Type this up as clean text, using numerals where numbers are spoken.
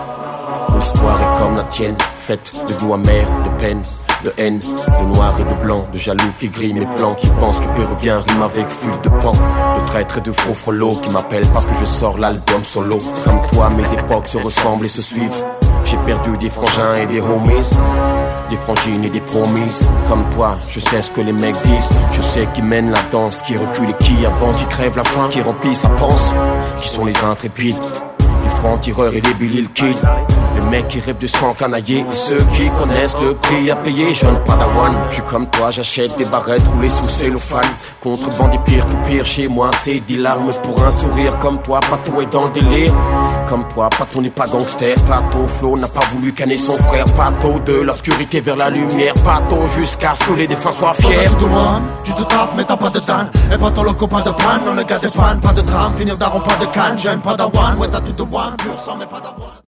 L'histoire est comme la tienne, faite de goût amer, de peine, de haine, de noir et de blanc, de jaloux qui grillent mes plans, qui pensent que Péruvien rime avec flûte de pan, de traîtres et de faux frelots qui m'appellent parce que je sors l'album solo. Comme toi, mes époques se ressemblent et se suivent. J'ai perdu des frangins et des homies, des frangines et des promises. Comme toi, je sais ce que les mecs disent. Je sais qui mène la danse, qui recule et qui avance, qui crève la faim, qui remplit sa panse. Qui sont les intrépides, les francs-tireurs et les Billy the Kid. Les mecs qui rêvent de sang canaillé et ceux qui connaissent le prix à payer. Jeune padawan, je suis comme toi, j'achète des barrettes roulées sous cellophane. Contrebande et pire, tout pire chez moi, c'est 10 larmes pour un sourire. Comme toi, Pato est dans le délire. Comme toi, Pato n'est pas gangster. Pato, Flo n'a pas voulu canner son frère. Pato, de l'obscurité vers la lumière. Pato, jusqu'à ce que les défunts soient fiers. Tu te tapes mais t'as pas de dan. Et Pato loco, pas de panne. On le gars des pannes, pas de drame. Finir d'arron, pas de canne. Jeune padawan, ouais t'as tout de one. Pur sang mais pas d'avoine.